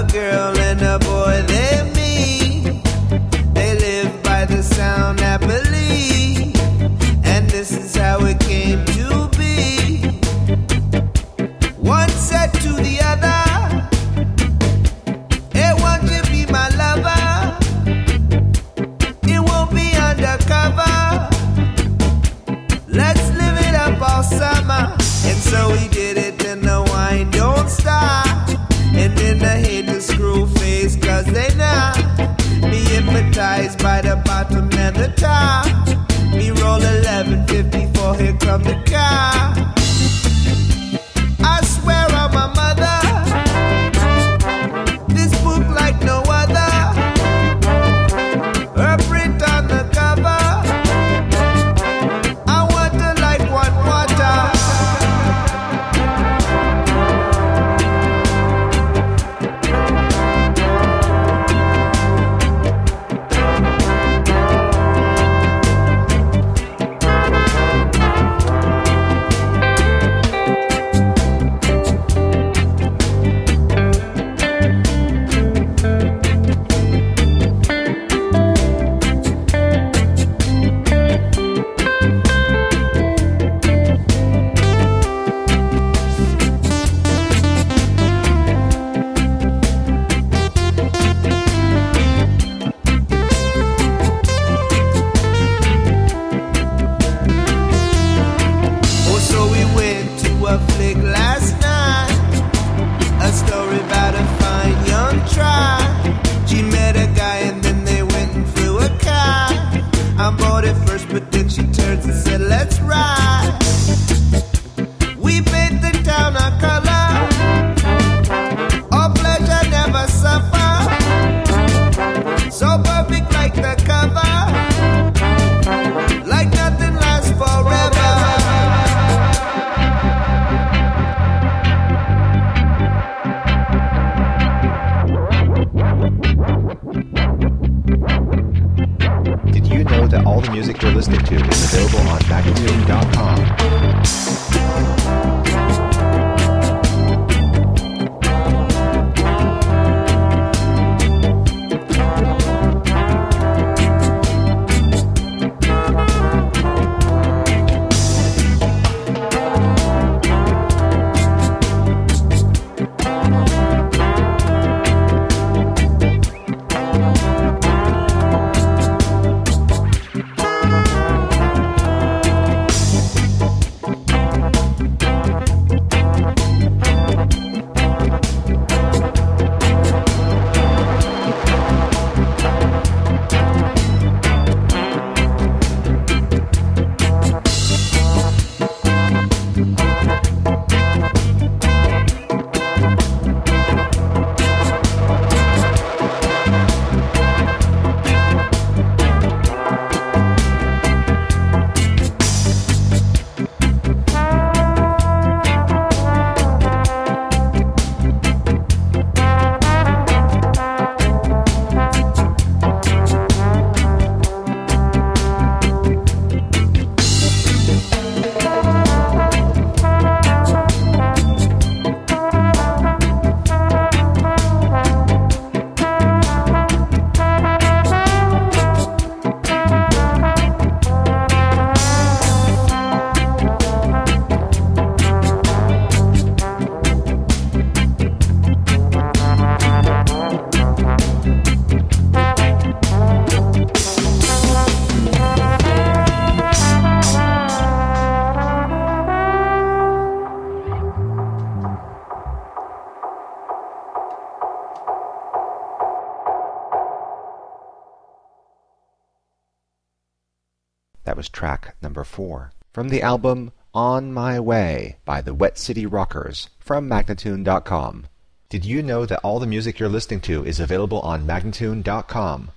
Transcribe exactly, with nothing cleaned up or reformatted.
girl and a boy, they meet. They live by the sound happily, and this is how it came to be. One said to the other, hey, won't you be my lover? It won't be undercover. Let's live it up all summer. And so we did it, and the wine don't stop. And then I hate the screw face, cause they not be hypnotized by the bottom and the top. Me roll eleven fifty-four, here come the car. I swear on my mother, this book like no other. Her print on the cover, I want her like one water. That was track number four from the album On My Way by the Wet City Rockers from Magnatune dot com. Did you know that all the music you're listening to is available on Magnatune dot com?